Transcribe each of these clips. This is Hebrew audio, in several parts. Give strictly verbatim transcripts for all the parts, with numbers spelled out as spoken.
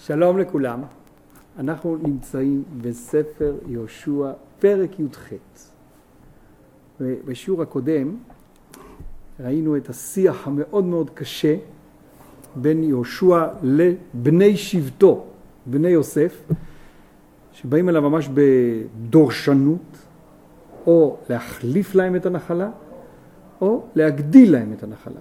שלום לכולם, אנחנו נמצאים בספר יהושע פרק י"ח. בשיעור הקודם ראינו את השיח המאוד מאוד קשה בין יהושע לבני שבטו, בני יוסף, שבאים אליו ממש בדורשנות, או להחליף להם את הנחלה, או להגדיל להם את הנחלה.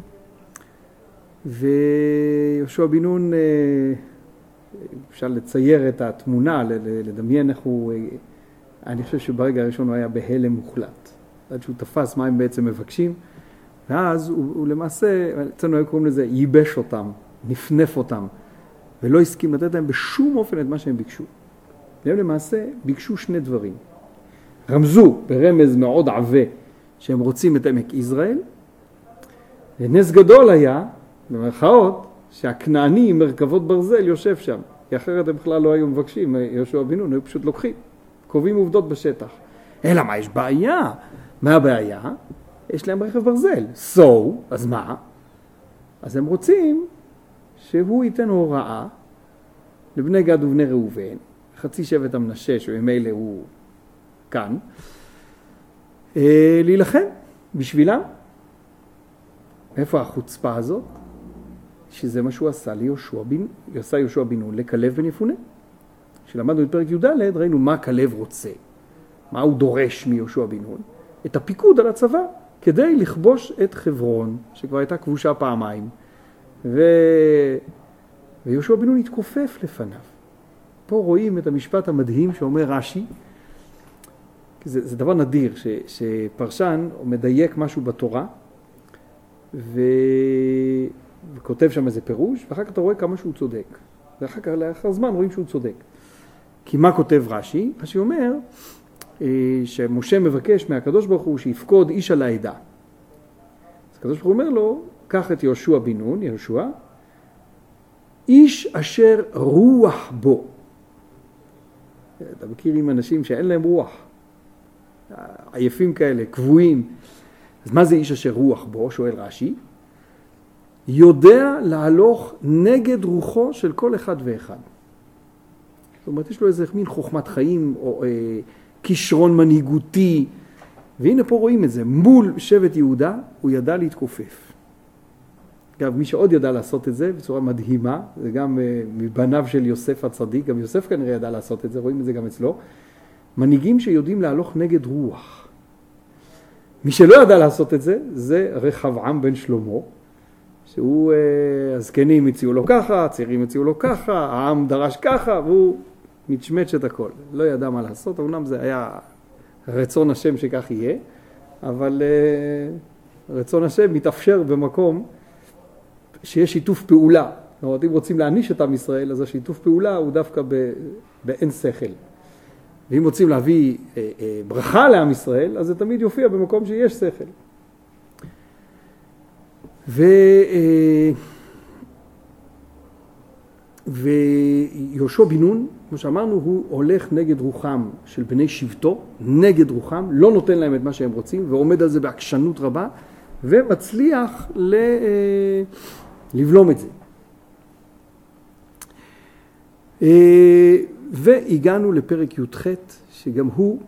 ויהושע בן נון, אפשר לצייר את התמונה, לדמיין איך הוא, אני חושב שברגע הראשון הוא היה בהלם מוחלט. עד שהוא תפס מה הם בעצם מבקשים, ואז הוא, הוא למעשה, אצלנו היו קוראים לזה, ייבש אותם, נפנף אותם, ולא הסכים לתת להם בשום אופן את מה שהם ביקשו. והם למעשה ביקשו שני דברים. רמזו ברמז מאוד עבה שהם רוצים את עמק יזרעאל, ונס גדול היה, במרכאות, שהכנעני עם מרכבות ברזל יושב שם, כי אחרת הם בכלל לא היו מבקשים, יהושע בן נון, היו פשוט לוקחים, קובעים עובדות בשטח. אלא מה, יש בעיה? מה הבעיה? יש להם רכב ברזל. So, אז מה? אז הם רוצים שהוא ייתן הוראה לבני גד ובני ראובן, חצי שבט המנשה, שממילא הוא כאן, להילחם בשבילם. איפה החוצפה הזאת? שזה מה שהוא עשה ליהושע בן, עשה יהושע בן נון לכלב בן יפונה. כשלמדנו את פרק י"ד, ראינו מה כלב רוצה, מה הוא דורש מיהושע בן נון, את הפיקוד על הצבא, כדי לכבוש את חברון, שכבר הייתה כבושה פעמיים, ו... ויהושע בן נון התכופף לפניו. פה רואים את המשפט המדהים שאומר רש"י, זה, זה דבר נדיר, ש... שפרשן מדייק משהו בתורה, ו... וכותב שם איזה פירוש, ואחר כך אתה רואה כמה שהוא צודק. ואחר כך, לאחר זמן, רואים שהוא צודק. כי מה כותב רש"י? רש"י אומר שמשה מבקש מהקדוש ברוך הוא שיפקוד איש על העדה. אז הקדוש ברוך הוא אומר לו, קח את יהושע בן נון, יהושע, איש אשר רוח בו. אתה מכיר עם אנשים שאין להם רוח, עייפים כאלה, קבועים. אז מה זה איש אשר רוח בו? שואל רש"י. יודע להלוך נגד רוחו של כל אחד ואחד. זאת אומרת, יש לו איזה מין חוכמת חיים, או אה, כישרון מנהיגותי, והנה פה רואים את זה. מול שבט יהודה הוא ידע להתכופף. אגב, מי שעוד ידע לעשות את זה בצורה מדהימה, זה גם אה, מבניו של יוסף הצדיק, גם יוסף כנראה ידע לעשות את זה, רואים את זה גם אצלו, מנהיגים שיודעים להלוך נגד רוח. מי שלא ידע לעשות את זה, זה רחבעם בן שלמה, שהוא, הזקנים הציעו לו ככה, הצעירים הציעו לו ככה, העם דרש ככה, והוא מתשמץ את הכל. לא ידע מה לעשות, אומנם זה היה רצון השם שכך יהיה, אבל רצון השם מתאפשר במקום שיש שיתוף פעולה. זאת אומרת, אם רוצים להעניש את עם ישראל, אז השיתוף פעולה הוא דווקא באין שכל. ואם רוצים להביא ברכה לעם ישראל, אז זה תמיד יופיע במקום שיש שכל. ו... ויהושע בן נון, כמו שאמרנו, הוא הולך נגד רוחם של בני שבטו, נגד רוחם, לא נותן להם את מה שהם רוצים, ועומד על זה בעקשנות רבה, ומצליח ל... לבלום את זה. והגענו לפרק י"ח, שגם הוא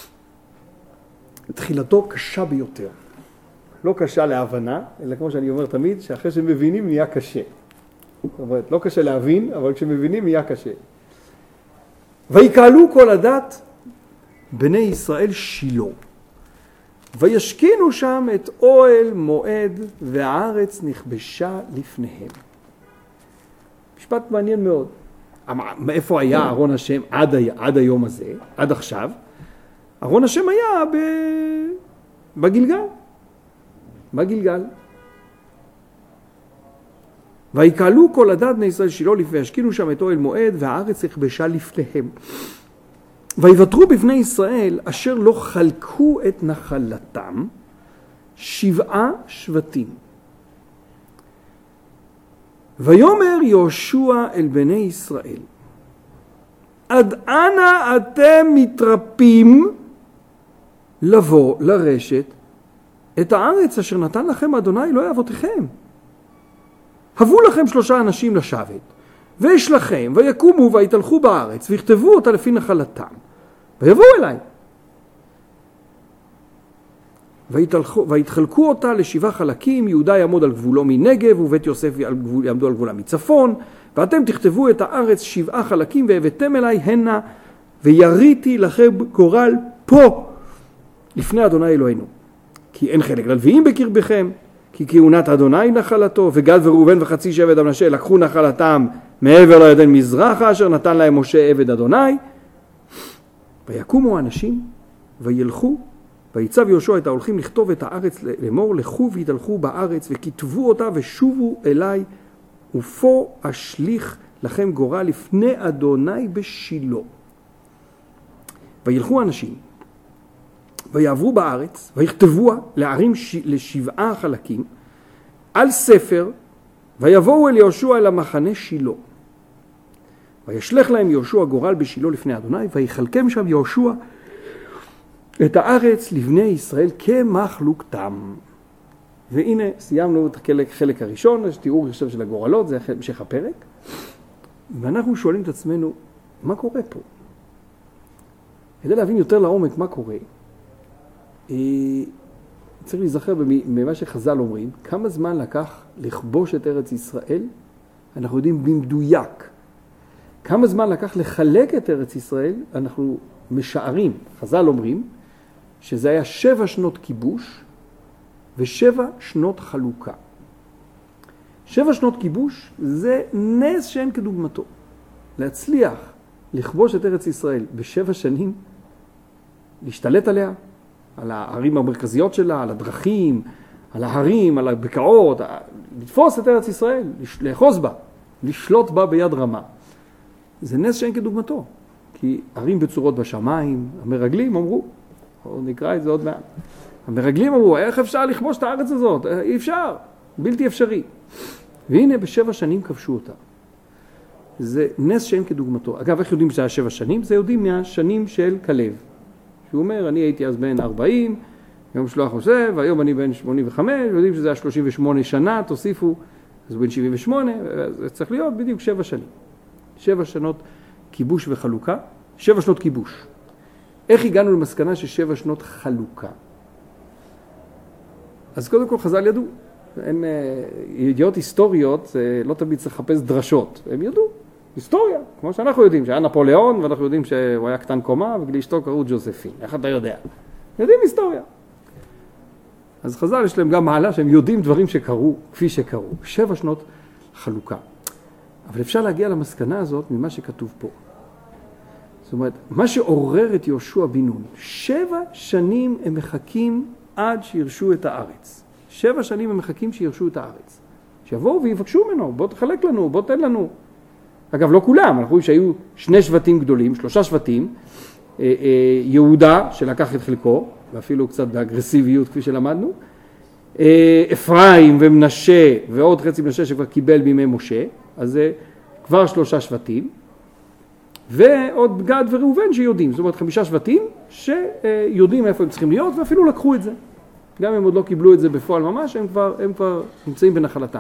תחילתו קשה ביותר. לא קשה להבנה, אלא כמו שאני אומר תמיד, שאחרי שמבינים נהיה קשה. זאת אומרת, לא קשה להבין, אבל כשמבינים נהיה קשה. ויקהלו כל הדת בני ישראל שילה, וישכינו שם את אוהל מועד, והארץ נכבשה לפניהם. משפט מעניין מאוד. מאיפה היה ארון השם עד, עד היום הזה, עד עכשיו? ארון השם היה ב... בגלגל. בגלגל. ויקהלו כל הדת בני ישראל שילה, וישכינו שם את אוהל מועד, והארץ נכבשה לפניהם. ויוותרו בבני ישראל אשר לא חלקו את נחלתם שבעה שבטים. ויאמר יהושע אל בני ישראל, עד אנה אתם מתרפים לבוא לרשת את הארץ אשר נתן לכם אדוני אלוהי אבותיכם? הבו לכם שלושה אנשים לשבת, ויש לכם, ויקומו ויתהלכו בארץ, ויכתבו אותה לפי נחלתם, ויבואו אליי. ויתהלכו, ויתחלקו אותה לשבעה חלקים, יהודה יעמוד על גבולו מנגב, ובית יוסף יעמדו על גבולה מצפון, ואתם תכתבו את הארץ שבעה חלקים, והבאתם אליי הנה, ויריתי לכם גורל פה, לפני אדוני אלוהינו. כי אין חלק ללוויים בקרבכם, כי כהונת אדוני נחלתו, וגד וראובן וחצי שבט המנשה לקחו נחלתם מעבר לירדן מזרחה, אשר נתן להם משה עבד אדוני. ויקומו האנשים, וילכו, ויצב יהושע את ההולכים לכתוב את הארץ לאמור, לכו והתהלכו בארץ, וכתבו אותה ושובו אליי, ופה אשליך לכם גורל לפני אדוני בשילה. וילכו האנשים, ויעברו בארץ, ויכתבוה לערים ש... לשבעה חלקים, על ספר, ויבואו אל יהושע אל המחנה שילה. וישלח להם יהושע גורל בשילה לפני אדוני, ויחלקם שם יהושע את הארץ לבני ישראל כמחלוקתם. והנה סיימנו את החלק, חלק הראשון, יש תיאור עכשיו של הגורלות, זה המשך הפרק. ואנחנו שואלים את עצמנו, מה קורה פה? כדי להבין יותר לעומק מה קורה, צריך להיזכר במה שחז"ל אומרים, כמה זמן לקח לכבוש את ארץ ישראל, אנחנו יודעים במדויק. כמה זמן לקח לחלק את ארץ ישראל, אנחנו משערים, חז"ל אומרים, שזה היה שבע שנות כיבוש ושבע שנות חלוקה. שבע שנות כיבוש זה נס שאין כדוגמתו. להצליח לכבוש את ארץ ישראל בשבע שנים, להשתלט עליה, על הערים המרכזיות שלה, על הדרכים, על ההרים, על הבקעות, לתפוס את ארץ ישראל, לאחוז בה, לשלוט בה ביד רמה. זה נס שאין כדוגמתו, כי ערים בצורות בשמיים, המרגלים אמרו, או נקרא את זה עוד מעט, המרגלים אמרו, איך אפשר לכבוש את הארץ הזאת? אי אפשר, בלתי אפשרי. והנה בשבע שנים כבשו אותה. זה נס שאין כדוגמתו. אגב, איך יודעים שזה היה שבע שנים? זה יודעים מהשנים של כלב. שהוא אומר, אני הייתי אז בן ארבעים, יום שלוח חושב, והיום אני בן שמונים וחמש, יודעים שזה היה שלושים ושמונה שנה, תוסיפו, אז הוא בן שבעים ושמונה, זה צריך להיות בדיוק שבע שנים. שבע שנות כיבוש וחלוקה, שבע שנות כיבוש. איך הגענו למסקנה ששבע שנות חלוקה? אז קודם כל חז"ל ידעו. אין ידיעות היסטוריות, לא תמיד צריך לחפש דרשות. הם ידעו, היסטוריה, כמו שאנחנו יודעים, שהיה נפוליאון, ואנחנו יודעים שהוא היה קטן קומה, ולאשתו קראו ג'וזפין. איך אתה יודע? יודעים היסטוריה. אז חז"ל יש להם גם מעלה שהם יודעים דברים שקרו, כפי שקרו. שבע שנות חלוקה. אבל אפשר להגיע למסקנה הזאת ממה שכתוב פה. זאת אומרת, מה שעורר את יהושע בן נון, שבע שנים הם מחכים עד שירשו את הארץ. שבע שנים הם מחכים שירשו את הארץ. שיבואו ויבקשו ממנו, בוא תחלק לנו, בוא תן לנו. אגב, לא כולם, אנחנו רואים שהיו שני שבטים גדולים, שלושה שבטים, יהודה שלקח את חלקו, ואפילו קצת באגרסיביות כפי שלמדנו, אפרים ומנשה ועוד חצי מנשה שכבר קיבל בימי משה, אז זה כבר שלושה שבטים, ועוד גד וראובן שיודעים, זאת אומרת חמישה שבטים שיודעים איפה הם צריכים להיות, ואפילו לקחו את זה. גם אם עוד לא קיבלו את זה בפועל ממש, הם כבר, הם כבר נמצאים בנחלתם.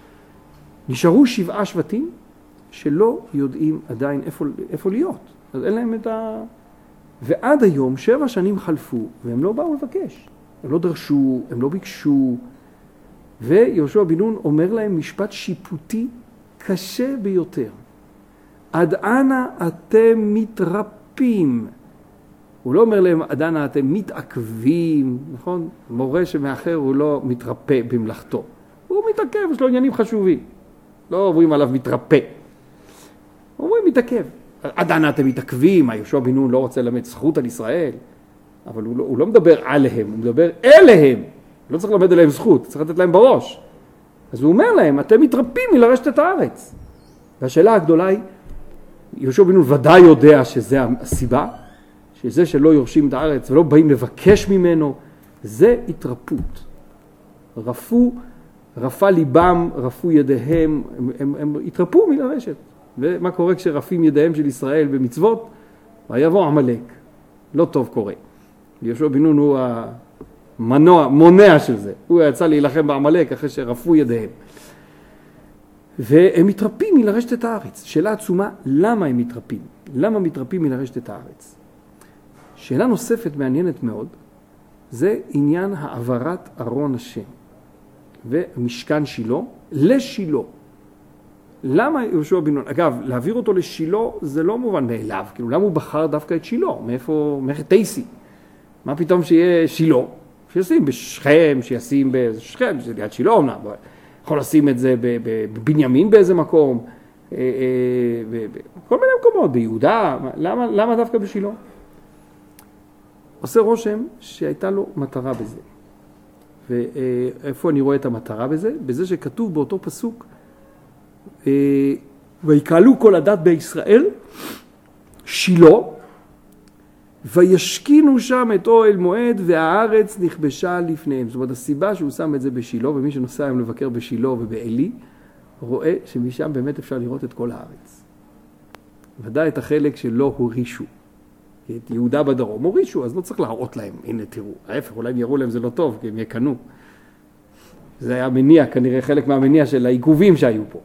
נשארו שבעה שבטים שלא יודעים עדיין איפה, איפה להיות. אז אין להם את ה... ועד היום שבע שנים חלפו, והם לא באו לבקש. הם לא דרשו, הם לא ביקשו. ויהושע בן נון אומר להם משפט שיפוטי קשה ביותר. עד אנה אתם מתרפים. הוא לא אומר להם, עד אנה אתם מתעכבים, נכון? מורה שמאחר הוא לא מתרפא במלאכתו. הוא מתעכב, יש לו עניינים חשובים. לא אומרים עליו מתרפא. אומרים מתעכב. עד אנה אתם מתעכבים, יהושע בן נון לא רוצה ללמד זכות על ישראל, אבל הוא לא, הוא לא מדבר עליהם, הוא מדבר אליהם. לא צריך ללמד עליהם זכות, צריך לתת להם בראש. אז הוא אומר להם, אתם מתרפים מלרשת את הארץ. והשאלה הגדולה היא, יהושע בן נון ודאי יודע שזה הסיבה, שזה שלא יורשים את הארץ ולא באים לבקש ממנו, זה התרפות. רפו, רפה ליבם, רפו ידיהם, הם, הם, הם התרפו מלרשת. ומה קורה כשרפים ידיהם של ישראל במצוות? ויבוא עמלק. לא טוב קורה. יהושע בן נון הוא המנוע, מונע של זה. הוא יצא להילחם בעמלק אחרי שרפו ידיהם. והם מתרפים מלרשת את הארץ. שאלה עצומה, למה הם מתרפים? למה מתרפים מלרשת את הארץ? שאלה נוספת מעניינת מאוד, זה עניין העברת ארון השם ומשכן שילה לשילה. למה יהושע בן נון? אגב, להעביר אותו לשילה זה לא מובן מאליו, כאילו למה הוא בחר דווקא את שילה? מאיפה, מאיפה טייסי? מה פתאום שיהיה שילה? שישים בשכם, שישים בשכם, שזה ליד שילה אומנם, יכול לשים את זה בבנימין באיזה מקום, בכל מיני מקומות, ביהודה, למה, למה דווקא בשילה? עושה רושם שהייתה לו מטרה בזה. ואיפה אני רואה את המטרה בזה? בזה שכתוב באותו פסוק, ויקהלו כל הדת בישראל, שילה, וישכינו שם את אוהל מועד, והארץ נכבשה לפניהם. זאת אומרת, הסיבה שהוא שם את זה בשילה, ומי שנוסע היום לבקר בשילה ובעלי, רואה שמשם באמת אפשר לראות את כל הארץ. ודאי את החלק שלא הורישו. את יהודה בדרום הורישו, אז לא צריך להראות להם, הנה תראו. ההפך, אולי אם יראו להם זה לא טוב, כי הם יקנו. זה היה מניע, כנראה חלק מהמניע של העיכובים שהיו פה.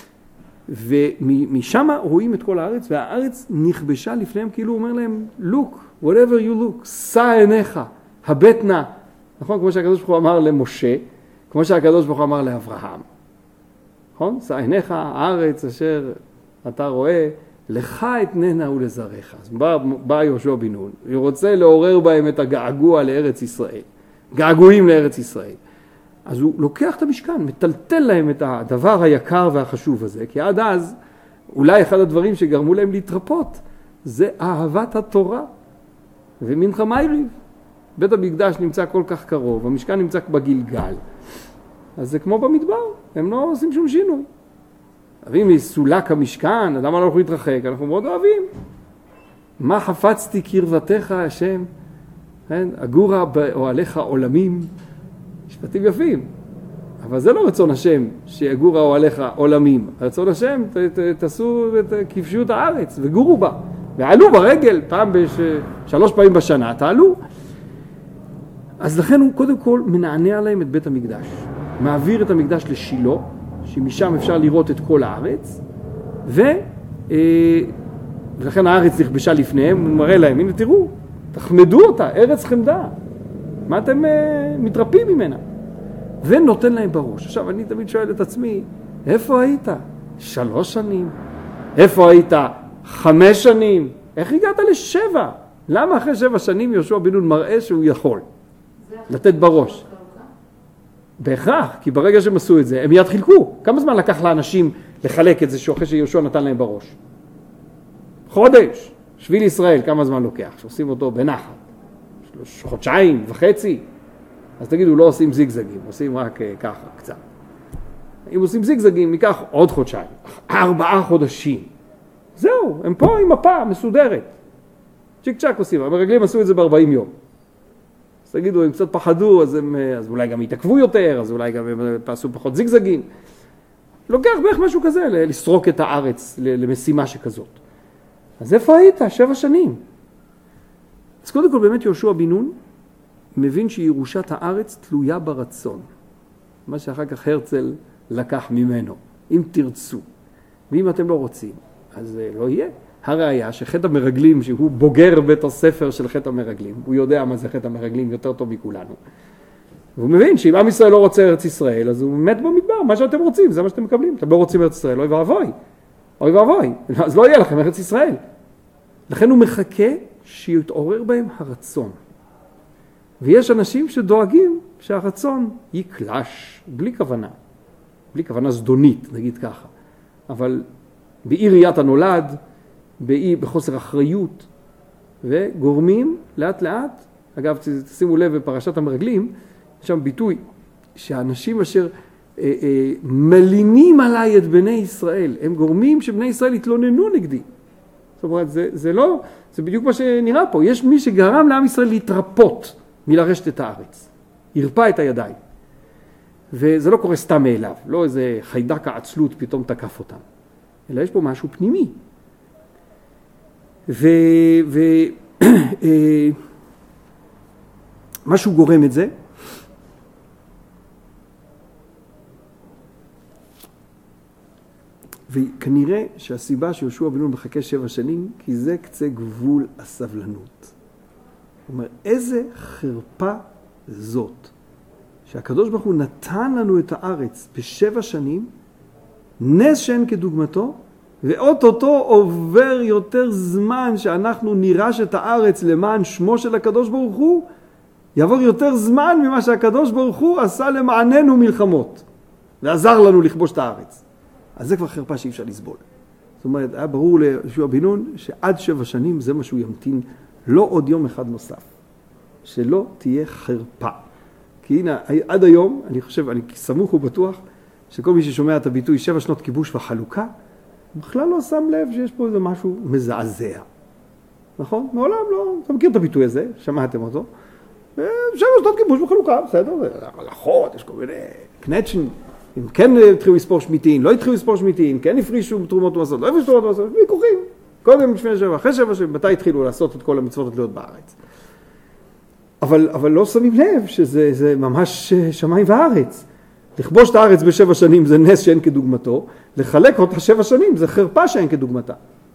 ומשם רואים את כל הארץ, והארץ נכבשה לפניהם, כאילו הוא אומר להם, look, whatever you look, שא עיניך, הבט נא. נכון? כמו שהקדוש ברוך הוא אמר למשה, כמו שהקדוש ברוך הוא אמר לאברהם. נכון? שא עיניך, הארץ אשר אתה רואה, לך אתננה ולזרעך. אז בא, בא יהושע בן נון, הוא רוצה לעורר בהם את הגעגוע לארץ ישראל, געגועים לארץ ישראל. אז הוא לוקח את המשכן, מטלטל להם את הדבר היקר והחשוב הזה, כי עד אז, אולי אחד הדברים שגרמו להם להתרפות, זה אהבת התורה. ומנחה מייריב, בית המקדש נמצא כל כך קרוב, המשכן נמצא בגלגל, אז זה כמו במדבר, הם לא עושים שום שינוי. אוהבים מסולק המשכן, למה לא יכולים להתרחק? אנחנו מאוד אוהבים. מה חפצתי קרבתך השם? כן? אגורה באוהליך עולמים. משפטים יפים. אבל זה לא רצון השם שיגורה אוהליך עולמים. רצון השם, ת, ת, תעשו, כבשו את הארץ וגורו בה. ועלו ברגל פעם בש... שלוש פעמים בשנה, תעלו. אז לכן הוא קודם כל מנענע להם את בית המקדש. מעביר את המקדש לשילה, שמשם אפשר לראות את כל הארץ, ו, אה, ולכן הארץ נכבשה לפניהם, הוא מראה להם, הנה תראו, תחמדו אותה, ארץ חמדה. מה אתם אה, מתרפים ממנה? ונותן להם בראש. עכשיו אני תמיד שואל את עצמי, איפה היית? שלוש שנים? איפה היית? חמש שנים? איך הגעת לשבע? למה אחרי שבע שנים יהושע בן נון מראה שהוא יכול לתת בראש? בהכרח, כי ברגע שהם עשו את זה, הם מיד חילקו. כמה זמן לקח לאנשים לחלק את זה אחרי שיהושע נתן להם בראש? חודש. שביל ישראל, כמה זמן לוקח? שעושים אותו בנחת. חודשיים וחצי. אז תגידו, לא עושים זיגזגים, עושים רק ככה, קצת. אם עושים זיגזגים, ניקח עוד חודשיים. ארבעה חודשים. זהו, הם פה עם מפה מסודרת. צ'יק צ'ק עושים, המרגלים עשו את זה ב-ארבעים יום. אז תגידו, הם קצת פחדו, אז, הם, אז אולי גם יתעכבו יותר, אז אולי גם הם עשו פחות זיגזגים. לוקח בערך משהו כזה, לסרוק את הארץ למשימה שכזאת. אז איפה היית? שבע שנים. אז קודם כל באמת יהושע בן נון מבין שירושת הארץ תלויה ברצון. מה שאחר כך הרצל לקח ממנו. אם תרצו, ואם אתם לא רוצים, אז לא יהיה. הראיה שחטא המרגלים, שהוא בוגר בית הספר של חטא המרגלים, הוא יודע מה זה חטא המרגלים יותר טוב מכולנו. והוא מבין שאם עם ישראל לא רוצה ארץ ישראל, אז הוא מת במדבר, מה שאתם רוצים, זה מה שאתם מקבלים. אתם לא רוצים ארץ ישראל, אוי ואבוי. אוי ואבוי. אז לא יהיה לכם ארץ ישראל. לכן הוא מחכה שיתעורר בהם הרצון. ויש אנשים שדואגים שהרצון יקלש, בלי כוונה. בלי כוונה זדונית, נגיד ככה. אבל באי ראיית הנולד, באי, בחוסר אחריות, וגורמים לאט לאט, אגב, תשימו לב בפרשת המרגלים, יש שם ביטוי, שהאנשים אשר אה, אה, מלינים עליי את בני ישראל, הם גורמים שבני ישראל יתלוננו נגדי. זאת אומרת, זה, זה לא, זה בדיוק מה שנראה פה, יש מי שגרם לעם ישראל להתרפות מלרשת את הארץ, ירפא את הידיים. וזה לא קורה סתם מאליו, לא איזה חיידק העצלות פתאום תקף אותם, אלא יש פה משהו פנימי. ו... ו... משהו גורם את זה. וכנראה שהסיבה שיהושע בן נון מחכה שבע שנים, כי זה קצה גבול הסבלנות. הוא אומר, איזה חרפה זאת, שהקדוש ברוך הוא נתן לנו את הארץ בשבע שנים, נס שאין כדוגמתו, ואוטוטו עובר יותר זמן שאנחנו נירש את הארץ למען שמו של הקדוש ברוך הוא, יעבור יותר זמן ממה שהקדוש ברוך הוא עשה למעננו מלחמות, ועזר לנו לכבוש את הארץ. אז זה כבר חרפה שאי אפשר לסבול. זאת אומרת, היה ברור ליהושע בן נון שעד שבע שנים זה מה שהוא ימתין, לא עוד יום אחד נוסף. שלא תהיה חרפה. כי הנה, עד היום, אני חושב, אני סמוך ובטוח, שכל מי ששומע את הביטוי שבע שנות כיבוש וחלוקה, בכלל לא שם לב שיש פה איזה משהו מזעזע. נכון? מעולם לא, אתה מכיר את הביטוי הזה, שמעתם אותו. שבע שנות כיבוש וחלוקה, בסדר, זה הלכות, יש כל מיני קנצ'ן, אם כן התחילו לספור שמיטין, לא התחילו לספור שמיטין, כן הפרישו תרומות ומסעות, לא הפרישו תרומות ומסעות, ויכוחים. קודם לפני שבע, אחרי שבע, מתי התחילו לעשות את כל המצוות התלויות בארץ. אבל, אבל לא שמים לב שזה זה ממש שמיים וארץ. לכבוש את הארץ בשבע שנים זה נס שאין כדוגמתו, לחלק אותה שבע שנים זה חרפה שאין כדוגמתה.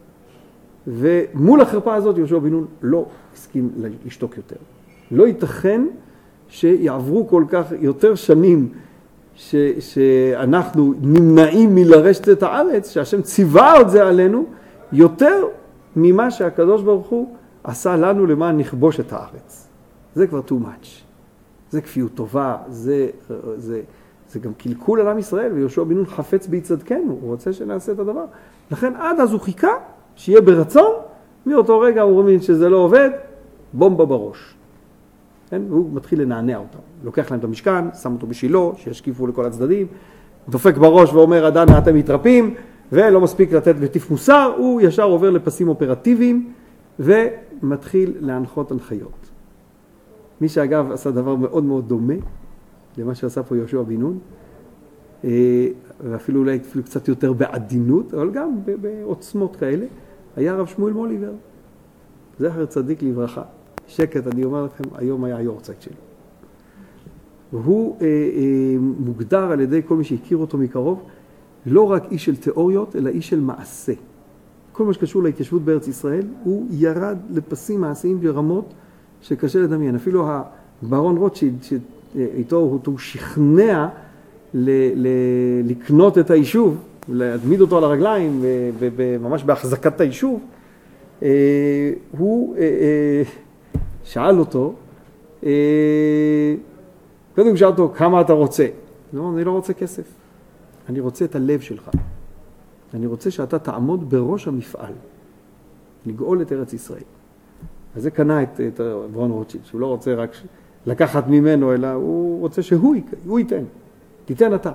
ומול החרפה הזאת יהושע בן נון לא הסכים לשתוק יותר. לא ייתכן שיעברו כל כך יותר שנים ש, שאנחנו נמנעים מלרשת את הארץ, שהשם ציווה את זה עלינו, יותר ממה שהקדוש ברוך הוא עשה לנו למען נכבוש את הארץ. זה כבר too much. זה כפיות טובה, זה, זה, זה גם קלקול על עם ישראל, ויהושע בן נון חפץ בהצדקנו, הוא רוצה שנעשה את הדבר. לכן עד אז הוא חיכה שיהיה ברצון, מאותו רגע הוא מבין שזה לא עובד, בומבה בראש. כן? והוא מתחיל לנענע אותם. לוקח להם את המשכן, שם אותו בשילו, שישקיפו לכל הצדדים, דופק בראש ואומר, עדנה אתם מתרפים, ולא מספיק לתת בטיף מוסר, הוא ישר עובר לפסים אופרטיביים, ומתחיל להנחות הנחיות. מי שאגב עשה דבר מאוד מאוד דומה, למה שעשה פה יהושע בן נון, ואפילו אולי אפילו קצת יותר בעדינות, אבל גם בעוצמות כאלה, היה הרב שמואל מוליבר. זכר צדיק לברכה. שקט, אני אומר לכם, היום היה היורצייט שלו. והוא אה, אה, מוגדר על ידי כל מי שהכיר אותו מקרוב, לא רק איש של תיאוריות, אלא איש של מעשה. כל מה שקשור להתיישבות בארץ ישראל, הוא ירד לפסים מעשיים ברמות שקשה לדמיין. אפילו הברון רוטשילד, שאיתו הוא, הוא שכנע ל, ל, לקנות את היישוב, להדמיד אותו על הרגליים, וממש בהחזקת היישוב, אה, הוא... אה, אה, שאל אותו, קודם הוא שאל אותו, כמה אתה רוצה? לא, אני לא רוצה כסף. אני רוצה את הלב שלך. אני רוצה שאתה תעמוד בראש המפעל. לגאול את ארץ ישראל. אז זה קנה את, את ברון רוטשילד, שהוא לא רוצה רק לקחת ממנו, אלא הוא רוצה שהוא הוא ייתן. תיתן אתה.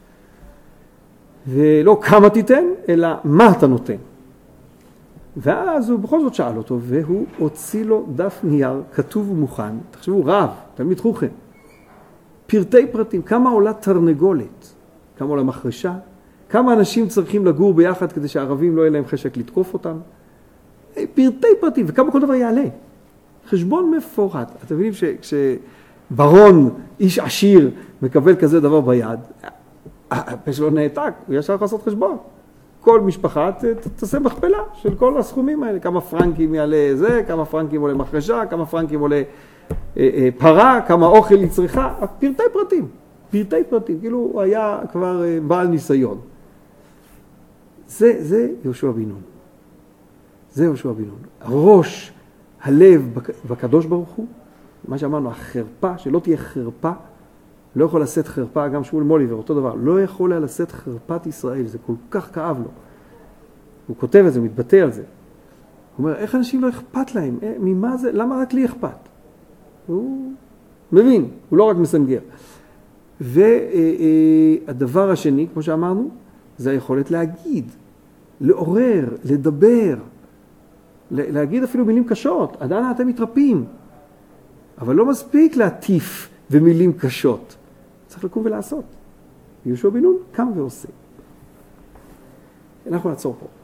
ולא כמה תיתן, אלא מה אתה נותן. ואז הוא בכל זאת שאל אותו, והוא הוציא לו דף נייר, כתוב ומוכן, תחשבו, רב, תלמיד חוכם, פרטי פרטים, כמה עולה תרנגולת, כמה עולה מחרשה, כמה אנשים צריכים לגור ביחד כדי שהערבים לא יהיה להם חשק לתקוף אותם, פרטי פרטים, וכמה כל דבר יעלה. חשבון מפורט. אתם מבינים שכשברון, איש עשיר, מקבל כזה דבר ביד, הפה שלו נעתק, הוא ישר יכול לעשות חשבון. כל משפחה תעשה מכפלה של כל הסכומים האלה, כמה פרנקים יעלה זה, כמה פרנקים עולה מחרשה, כמה פרנקים עולה אה, אה, פרה, כמה אוכל היא צריכה, פרטי פרטים, פרטי פרטים, כאילו הוא היה כבר אה, בעל ניסיון. זה, זה יהושע בן נון. זה יהושע בן נון. הראש, הלב בקדוש ברוך הוא, מה שאמרנו, החרפה, שלא תהיה חרפה, לא יכול לשאת חרפה, גם שמואל מוליבר, אותו דבר, לא יכול היה לשאת חרפת ישראל, זה כל כך כאב לו. הוא כותב את זה, הוא מתבטא על זה. הוא אומר, איך אנשים לא אכפת להם? אה, ממה זה? למה רק לי אכפת? הוא מבין, הוא לא רק מסנגר. והדבר השני, כמו שאמרנו, זה היכולת להגיד, לעורר, לדבר, להגיד אפילו מילים קשות, עדיין אתם מתרפים. אבל לא מספיק להטיף ומילים קשות. צריך לקום ולעשות. יהושע בן נון קם ועושה. אנחנו נעצור פה.